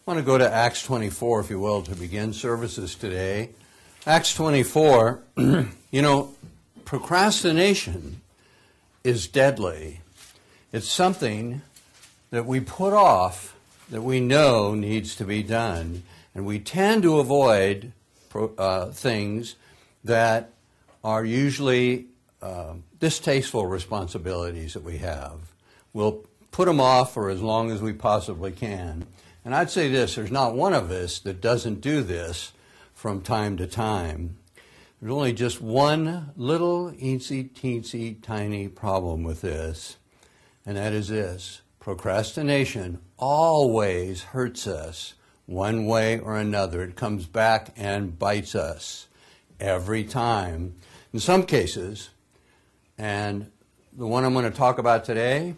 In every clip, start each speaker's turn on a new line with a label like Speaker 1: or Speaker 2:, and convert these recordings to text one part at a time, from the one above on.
Speaker 1: I want to go to Acts 24, if you will, to begin services today. Acts 24, procrastination is deadly. It's something that we put off that we know needs to be done. And we tend to avoid things that are usually distasteful responsibilities that we have. We'll put them off for as long as we possibly can. And I'd say this, there's not one of us that doesn't do this from time to time. There's only just one little teensy tiny problem with this, and that is this. Procrastination always hurts us one way or another. It comes back and bites us every time. In some cases, and the one I'm going to talk about today,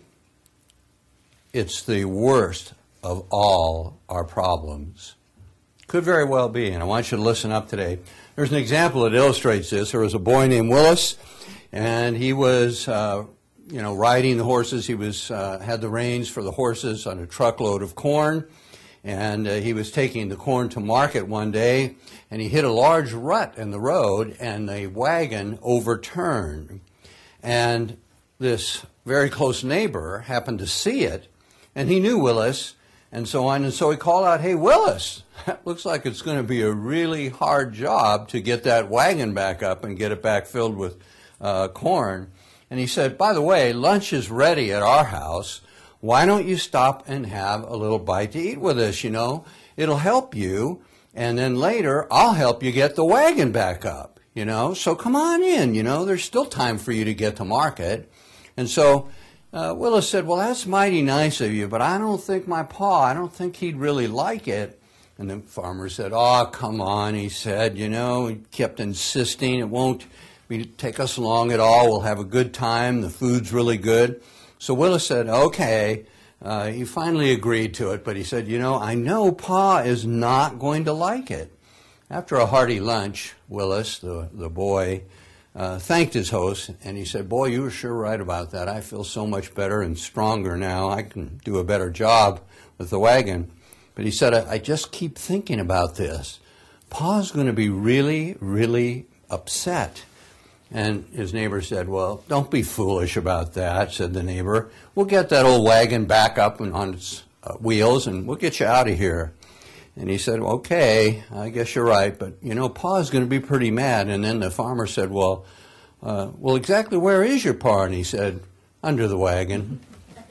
Speaker 1: it's the worst of all our problems. Could very well be, and I want you to listen up today. There's an example that illustrates this. There was a boy named Willis, and he was, riding the horses. He was had the reins for the horses on a truckload of corn, and he was taking the corn to market one day, and he hit a large rut in the road, and the wagon overturned. And this very close neighbor happened to see it, and he knew Willis, and so on. And so he called out, "Hey, Willis, that looks like it's going to be a really hard job to get that wagon back up and get it back filled with corn." And he said, "By the way, lunch is ready at our house. Why don't you stop and have a little bite to eat with us? It'll help you. And then later, I'll help you get the wagon back up, So come on in, There's still time for you to get to market." And so Willis said, "Well, that's mighty nice of you, but I don't think I don't think he'd really like it." And the farmer said, "Oh, come on," he said, he kept insisting, "It won't take us long at all. We'll have a good time. The food's really good." So Willis said, "Okay." He finally agreed to it, but he said, "I know Pa is not going to like it." After a hearty lunch, Willis, the boy, thanked his host, and he said, "Boy, you were sure right about that. I feel so much better and stronger now. I can do a better job with the wagon." But he said, I just keep thinking about this. Pa's going to be really, really upset." And his neighbor said, "Well, don't be foolish about that," said the neighbor. "We'll get that old wagon back up and on its wheels, and we'll get you out of here." And he said, "Okay, I guess you're right, but, Pa's going to be pretty mad." And then the farmer said, well, exactly where is your Pa?" And he said, "Under the wagon."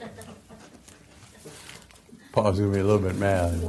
Speaker 1: Pa's going to be a little bit mad.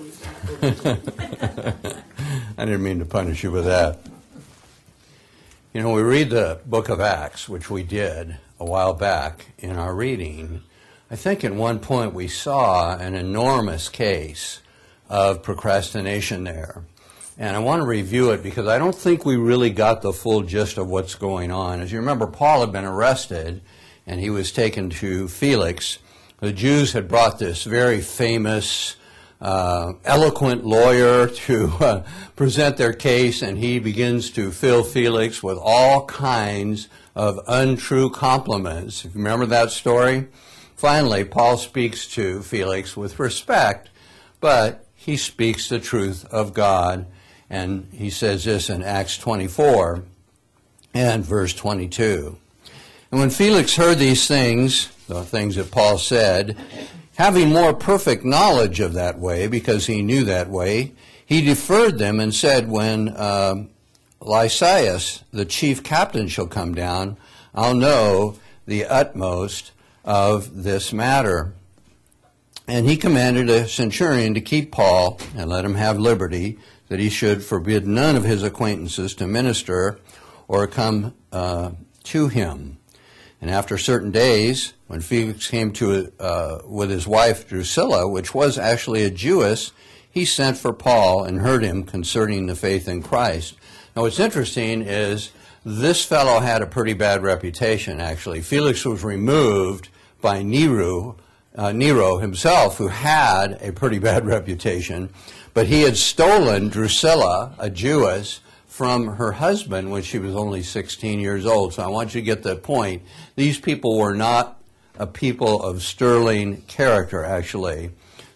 Speaker 1: I didn't mean to punish you with that. We read the book of Acts, which we did a while back in our reading. I think at one point we saw an enormous case of procrastination there. And I want to review it because I don't think we really got the full gist of what's going on. As you remember, Paul had been arrested and he was taken to Felix. The Jews had brought this very famous, eloquent lawyer to present their case, and he begins to fill Felix with all kinds of untrue compliments. If you remember that story? Finally, Paul speaks to Felix with respect, but he speaks the truth of God, and he says this in Acts 24 and verse 22. "And when Felix heard these things," the things that Paul said, "having more perfect knowledge of that way," because he knew that way, "he deferred them and said, when Lysias, the chief captain, shall come down, I'll know the utmost of this matter." And he commanded a centurion to keep Paul and let him have liberty, that he should forbid none of his acquaintances to minister or come to him. And after certain days, when Felix came to with his wife Drusilla, which was actually a Jewess, he sent for Paul and heard him concerning the faith in Christ. Now what's interesting is this fellow had a pretty bad reputation, actually. Felix was removed by Nero himself, who had a pretty bad reputation, but he had stolen Drusilla, a Jewess, from her husband when she was only 16 years old. So I want you to get that point. These people were not a people of sterling character, actually.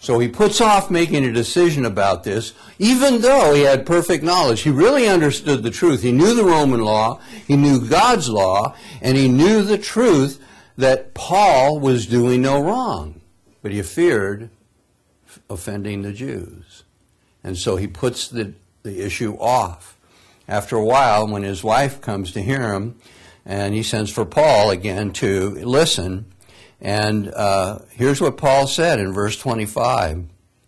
Speaker 1: So he puts off making a decision about this, even though he had perfect knowledge. He really understood the truth. He knew the Roman law, he knew God's law, and he knew the truth that Paul was doing no wrong. But he feared offending the Jews. And so he puts the issue off. After a while, when his wife comes to hear him, and he sends for Paul again to listen, and here's what Paul said in verse 25.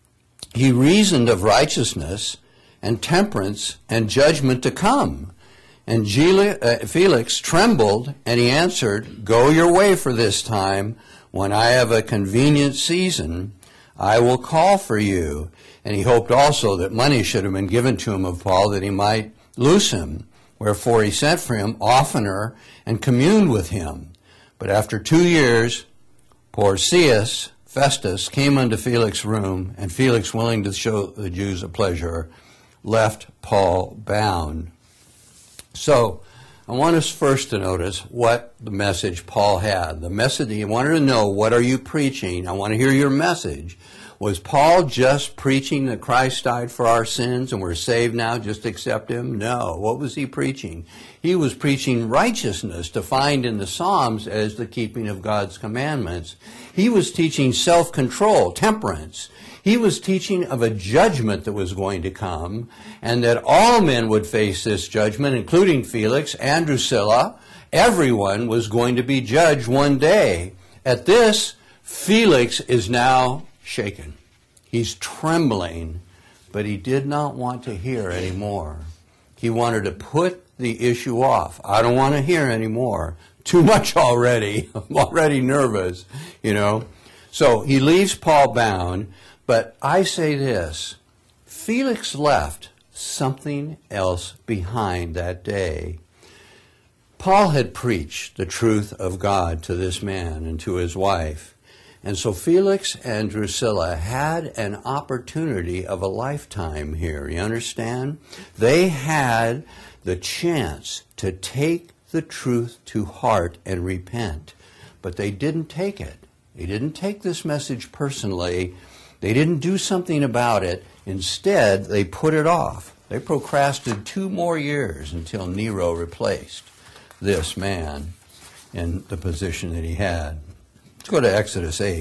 Speaker 1: He reasoned of righteousness and temperance and judgment to come. And Felix trembled, and he answered, "Go your way for this time. When I have a convenient season, I will call for you." And he hoped also that money should have been given to him of Paul, that he might loose him. Wherefore he sent for him oftener and communed with him. But after 2 years, Porcius Festus came unto Felix's room, and Felix, willing to show the Jews a pleasure, left Paul bound. So, I want us first to notice what the message Paul had. The message, he wanted to know, what are you preaching? I want to hear your message. Was Paul just preaching that Christ died for our sins and we're saved now, just accept him? No. What was he preaching? He was preaching righteousness, defined in the Psalms as the keeping of God's commandments. He was teaching self-control, temperance. He was teaching of a judgment that was going to come, and that all men would face this judgment, including Felix and Drusilla. Everyone was going to be judged one day. At this, Felix is now shaken. He's trembling, but he did not want to hear anymore. He wanted to put the issue off. I don't want to hear anymore. Too much already. I'm already nervous, you know. So he leaves Paul bound, but I say this, Felix left something else behind that day. Paul had preached the truth of God to this man and to his wife. And so Felix and Drusilla had an opportunity of a lifetime here, you understand? They had the chance to take the truth to heart and repent, but they didn't take it. They didn't take this message personally. They didn't do something about it. Instead, they put it off. They procrastinated 2 more years until Nero replaced this man in the position that he had. Let's go to Exodus 8.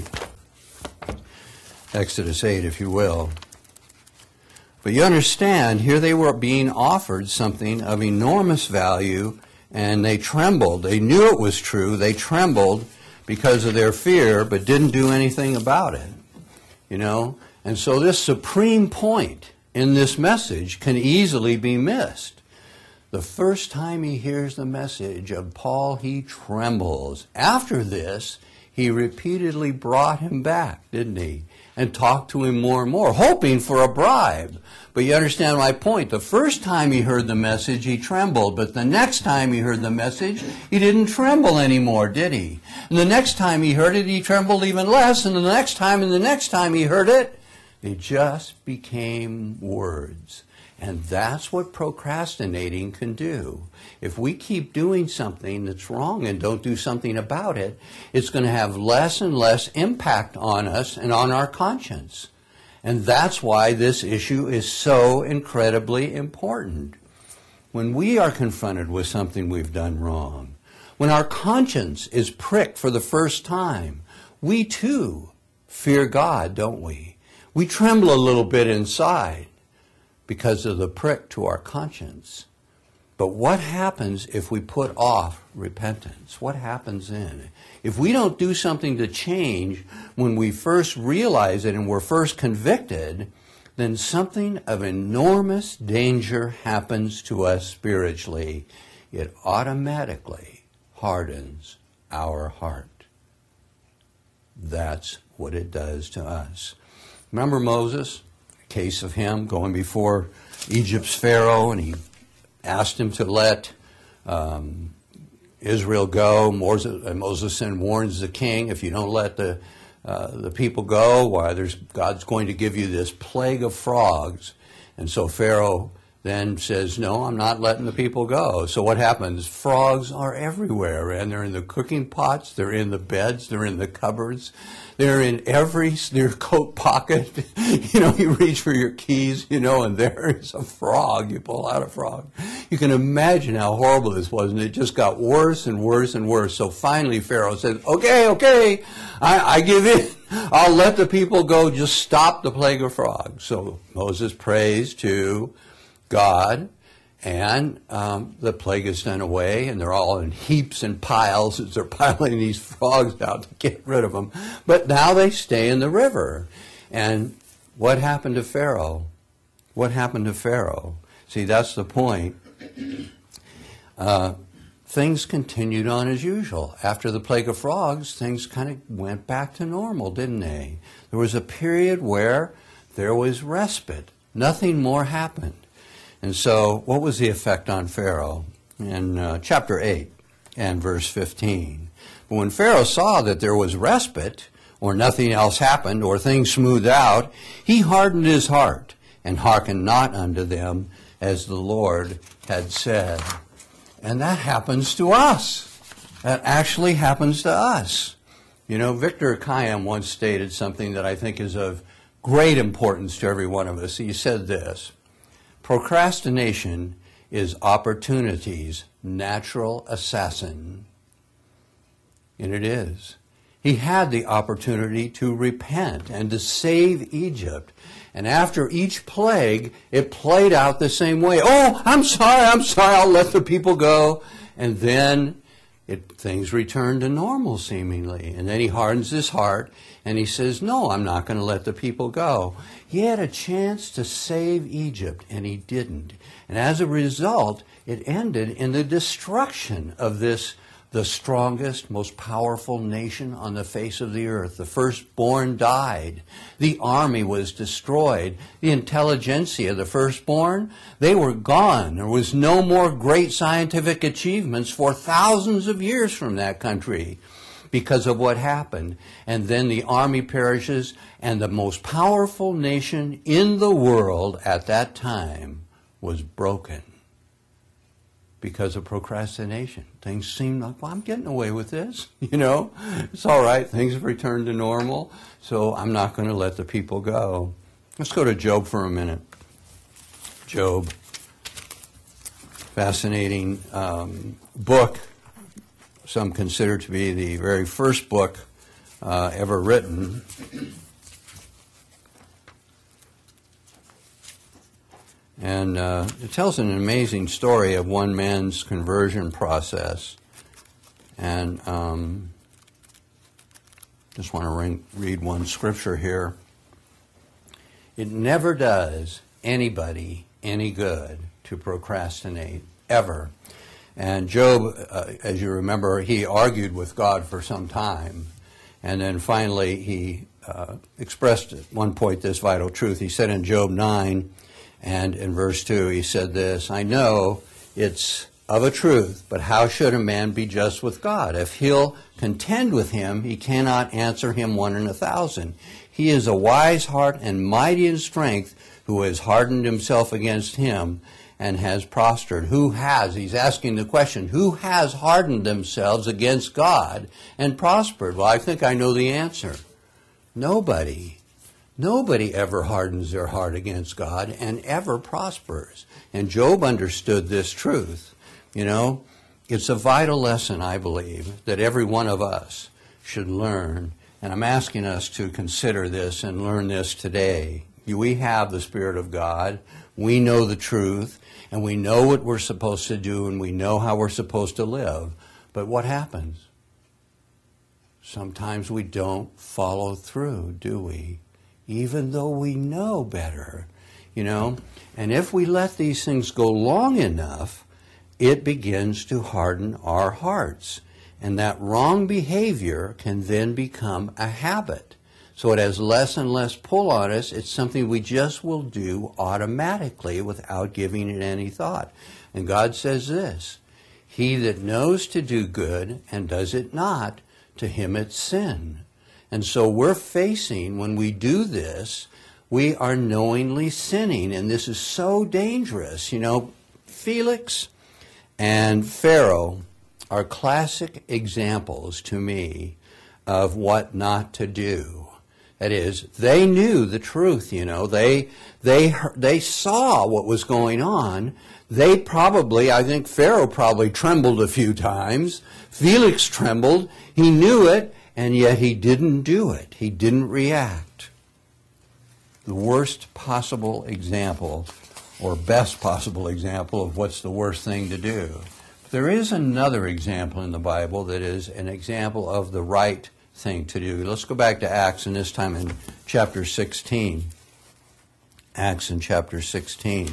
Speaker 1: Exodus 8, if you will. But you understand, here they were being offered something of enormous value, and they trembled. They knew it was true. They trembled because of their fear, but didn't do anything about it. You know? And so this supreme point in this message can easily be missed. The first time he hears the message of Paul, he trembles. After this, he repeatedly brought him back, didn't he? And talked to him more and more, hoping for a bribe. But you understand my point. The first time he heard the message, he trembled. But the next time he heard the message, he didn't tremble anymore, did he? And the next time he heard it, he trembled even less. And the next time he heard it, they just became words. And that's what procrastinating can do. If we keep doing something that's wrong and don't do something about it, it's going to have less and less impact on us and on our conscience. And that's why this issue is so incredibly important. When we are confronted with something we've done wrong, when our conscience is pricked for the first time, we too fear God, don't we? We tremble a little bit inside because of the prick to our conscience. But what happens if we put off repentance? What happens then? If we don't do something to change when we first realize it and we're first convicted, then something of enormous danger happens to us spiritually. It automatically hardens our heart. That's what it does to us. Remember Moses? Case of him going before Egypt's Pharaoh, and he asked him to let Israel go. Moses then warns the king, if you don't let the people go, why God's going to give you this plague of frogs. And so Pharaoh then says, no, I'm not letting the people go. So what happens? Frogs are everywhere, and they're in the cooking pots, they're in the beds, they're in the cupboards, they're in your coat pocket. You reach for your keys, and there is a frog. You pull out a frog. You can imagine how horrible this was, and it just got worse and worse and worse. So finally Pharaoh said, okay, I give in. I'll let the people go. Just stop the plague of frogs. So Moses prays to God, and the plague is done away, and they're all in heaps and piles as they're piling these frogs out to get rid of them. But now they stay in the river. And what happened to Pharaoh? What happened to Pharaoh? See, that's the point. Things continued on as usual. After the plague of frogs, things kind of went back to normal, didn't they? There was a period where there was respite. Nothing more happened. And so, what was the effect on Pharaoh? In chapter 8 and verse 15. But when Pharaoh saw that there was respite, or nothing else happened, or things smoothed out, he hardened his heart, and hearkened not unto them, as the Lord had said. And that happens to us. That actually happens to us. Victor Kayam once stated something that I think is of great importance to every one of us. He said this: procrastination is opportunity's natural assassin. And it is. He had the opportunity to repent and to save Egypt. And after each plague, it played out the same way. Oh, I'm sorry, I'll let the people go. And then things return to normal, seemingly. And then he hardens his heart, and he says, no, I'm not going to let the people go. He had a chance to save Egypt, and he didn't. And as a result, it ended in the destruction of the strongest, most powerful nation on the face of the earth. The firstborn died. The army was destroyed. The intelligentsia, the firstborn, they were gone. There was no more great scientific achievements for thousands of years from that country because of what happened. And then the army perishes, and the most powerful nation in the world at that time was broken because of procrastination. Things seem like, well, I'm getting away with this, It's all right. Things have returned to normal, so I'm not going to let the people go. Let's go to Job for a minute. Job. Fascinating book. Some consider to be the very first book ever written. And it tells an amazing story of one man's conversion process. And just want to read one scripture here. It never does anybody any good to procrastinate, ever. And Job, as you remember, he argued with God for some time. And then finally he expressed at one point this vital truth. He said in Job 9, and in verse 2, he said this: I know it's of a truth, but how should a man be just with God? If he'll contend with him, he cannot answer him 1 in 1,000. He is a wise heart and mighty in strength, who has hardened himself against him and has prospered. Who has? He's asking the question, who has hardened themselves against God and prospered? Well, I think I know the answer. Nobody. Nobody ever hardens their heart against God and ever prospers. And Job understood this truth. It's a vital lesson, I believe, that every one of us should learn. And I'm asking us to consider this and learn this today. We have the Spirit of God. We know the truth, and we know what we're supposed to do, and we know how we're supposed to live. But what happens? Sometimes we don't follow through, do we? Even though we know better, And if we let these things go long enough, it begins to harden our hearts. And that wrong behavior can then become a habit. So it has less and less pull on us. It's something we just will do automatically without giving it any thought. And God says this: he that knows to do good and does it not, to him it's sin. And so we're facing, when we do this, we are knowingly sinning, and this is so dangerous. You know, Felix and Pharaoh are classic examples to me of what not to do. That is, they knew the truth, you know. They saw what was going on. I think Pharaoh probably trembled a few times. Felix trembled. He knew it, and yet he didn't do it. He didn't react. The worst possible example, or best possible example, of what's the worst thing to do. There is another example in the Bible that is an example of the right thing to do. Let's go back to Acts, and this time in chapter 16. Acts in chapter 16.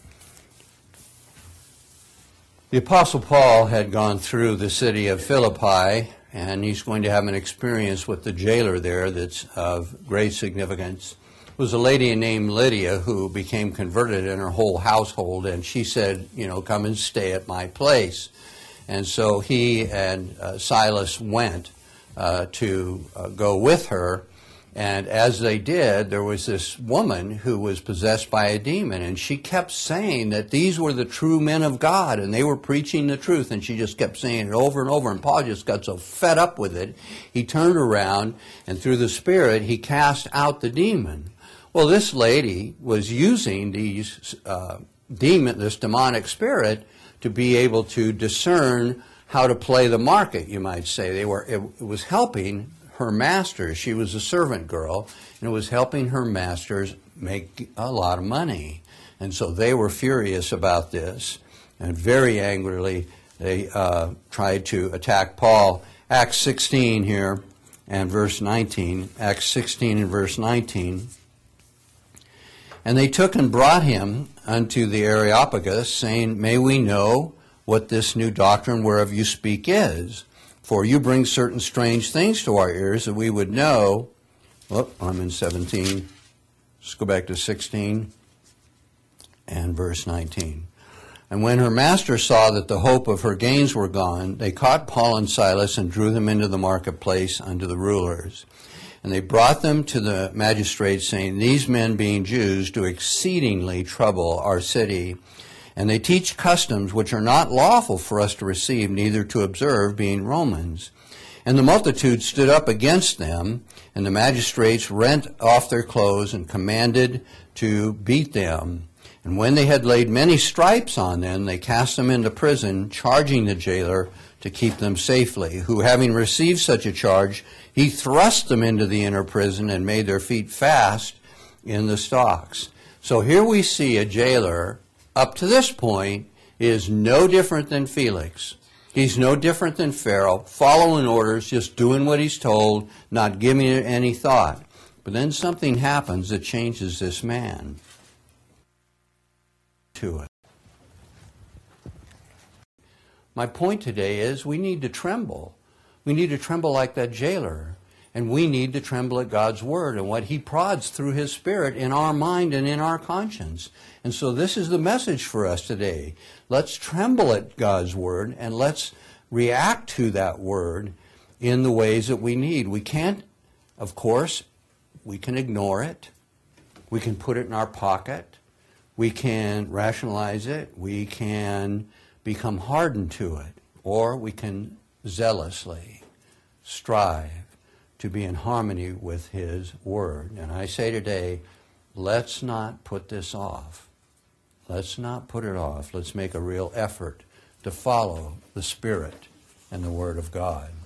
Speaker 1: The Apostle Paul had gone through the city of Philippi, and he's going to have an experience with the jailer there that's of great significance. It was a lady named Lydia who became converted in her whole household, and she said, you know, come and stay at my place. And so he and Silas went to go with her. And as they did, there was this woman who was possessed by a demon, and she kept saying that these were the true men of God, and they were preaching the truth, and she just kept saying it over and over, and Paul just got so fed up with it, he turned around, and through the Spirit, he cast out the demon. Well, this lady was using this demonic spirit to be able to discern how to play the market, you might say. It was helping her masters. She was a servant girl, and it was helping her masters make a lot of money. And so they were furious about this, and very angrily they tried to attack Paul. Acts 16 here and verse 19. Acts 16 and verse 19. And they took and brought him unto the Areopagus, saying, May we know what this new doctrine whereof you speak is? For you bring certain strange things to our ears that we would know. Oh, I'm in 17. Let's go back to 16 and verse 19. And when her master saw that the hope of her gains were gone, they caught Paul and Silas and drew them into the marketplace unto the rulers. And they brought them to the magistrates, saying, These men, being Jews, do exceedingly trouble our city. And they teach customs which are not lawful for us to receive, neither to observe, being Romans. And the multitude stood up against them, and the magistrates rent off their clothes and commanded to beat them. And when they had laid many stripes on them, they cast them into prison, charging the jailer to keep them safely, who, having received such a charge, he thrust them into the inner prison and made their feet fast in the stocks. So here we see a jailer, up to this point, is no different than Felix. He's no different than Pharaoh, following orders, just doing what he's told, not giving it any thought. But then something happens that changes this man to it. My point today is we need to tremble. We need to tremble like that jailer. And we need to tremble at God's Word and what He prods through His Spirit in our mind and in our conscience. And so this is the message for us today. Let's tremble at God's Word and let's react to that Word in the ways that we need. We can't, of course, we can ignore it. We can put it in our pocket. We can rationalize it. We can become hardened to it. Or we can zealously strive to be in harmony with His Word. And I say today, let's not put this off. Let's not put it off. Let's make a real effort to follow the Spirit and the Word of God.